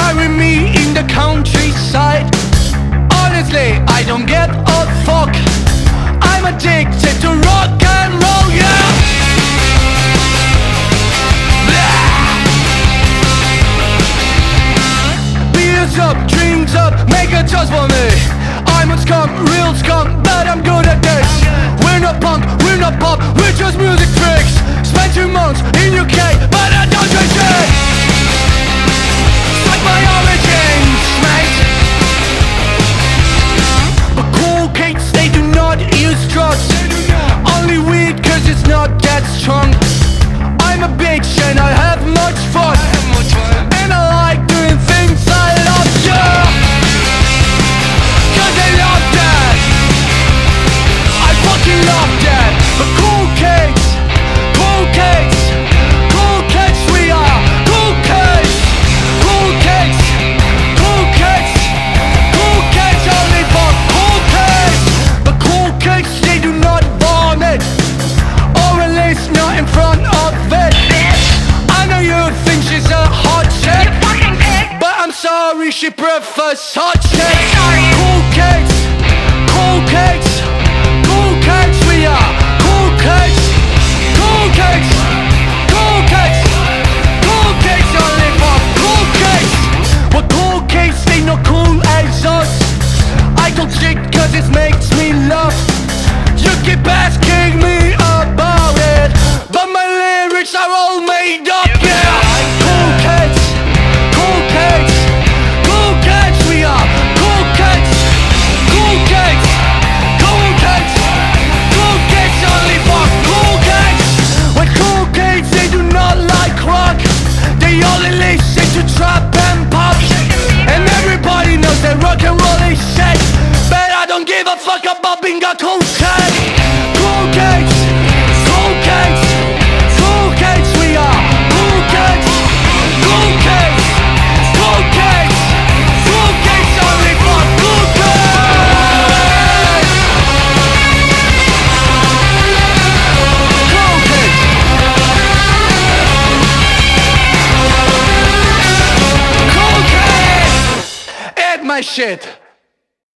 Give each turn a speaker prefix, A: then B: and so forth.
A: Bury me in the countryside. Honestly, I don't get a fuck. I'm addicted to rock and roll, yeah. Beers up, drinks up, make a toast for me. I'm a scum, real scum, but I'm good at this. We're not punk, we're not pop, we're just music tricks. Spent 2 months in UK, but I don't drink shit. Like my origins, mate. But cool kids, they do not use drugs. Only weed cause it's not that strong. I'm a bitch and I have much fun. And I like doing things I love, yeah. Cause I love that. I fucking love that. But cool kids, cool kids, cool kids we are. Cool kids, cool kids, cool kids, cool kids only for cool kids. But cool kids, they do not vomit, or at least not in front of it. I know you think she's a hot chick, but I'm sorry, she prefers hot chicks. Cool kids, cool kids, cool kids we are. Cool kids, cool kids, cool kids, cool kids only for cool kids. But cool kids, they not cool as us. I don't shit cause it makes me laugh. You keep asking me about it, but my lyrics are all made up, yeah. Cool kids, cool kids, cool kids we are. Cool kids, cool kids, cool kids, cool kids only for cool kids. When cool kids, they do not like rock, they only listen to trap and pop. And everybody knows that rock and roll is shit, but I don't give a fuck about being a cool kid. Cool kids, cool kids, cool kids we are. Cool kids, cool kids, cool kids, cool kids only for cool kids. Cool kids. Cool kids. Eat my shit.